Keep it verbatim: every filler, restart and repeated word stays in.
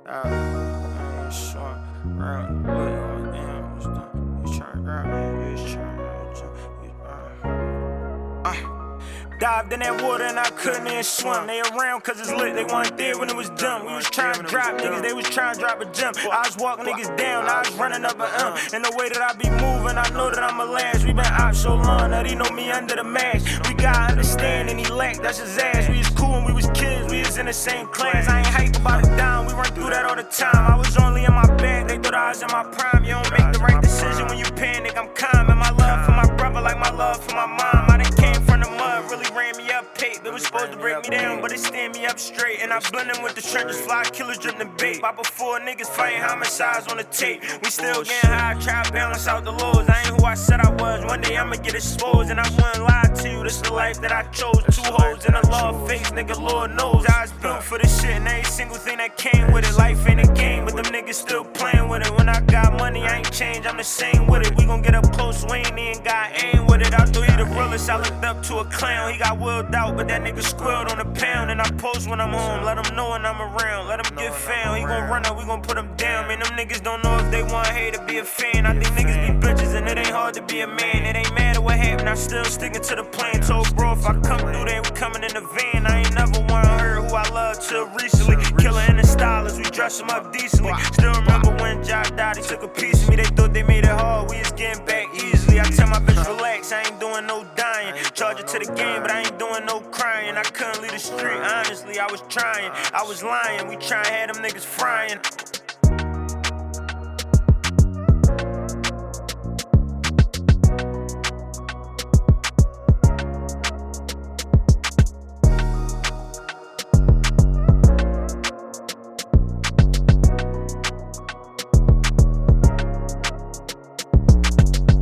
Uh, man, sure. Right, what you damn, what's that? You tryna grab me, you just tryna, uh, uh. Dived in that water and I couldn't even swim. They around cause it's lit, they weren't there when it was done. We was trying to drop niggas, they was trying to drop a gem. I was walking niggas down, I was running up a M. And the way that I be moving, I know that I'ma last. We been out so long that he know me under the mask. We got understanding, he lack, that's his ass. We was cool when we was kids, we was in the same class. I ain't hype about a dime, we run through that all the time. I was only in my bag, they thought I was in my prime. You don't make the right decision when you panic, I'm calm. And my love for my brother like my love for my mom. I done came from the mud, really ran me up pape. It was supposed to break me down, but it stand me up straight. And I blend in with the trenches, fly killers dripping bait. By before niggas fighting homicides on the tape. We still getting high, try to balance out the lows. I ain't who I said I was, one day I'ma get exposed. And I wouldn't lie to you, this the life that I chose. Two hoes in a love face, nigga, Lord knows. I was built for this shit and every single thing that came with it. Life ain't a game, but them niggas still playing with it. When I got money, I ain't changed, I'm the same with it. We gon' get up close, we ain't even got aim with it. I thought he the realest, I looked up to a clown. He got willed out, but that nigga squealed on the pound. And I post when I'm home, let him know when I'm around. Let him get found, he gon' run up, we gon' put him down. Man, them niggas don't know if they want hate to be a fan. I think niggas be bitches and it ain't hard to be a man. It ain't matter what happened, I'm still sticking to the plan. Told bro if I come through there, we coming in the van. I ain't never wanna hurt who I love till recently. Killer in the stylist, we dress him up decently. Still remember when Josh died, he took a piece of me. They thought they made it hard, we just getting back easily. I tell my bitch relax, I ain't doing no dying. Charge it to the game, but I ain't doing no crying. I couldn't leave the street, honestly, I was trying. I was lying, we trying, had them niggas frying.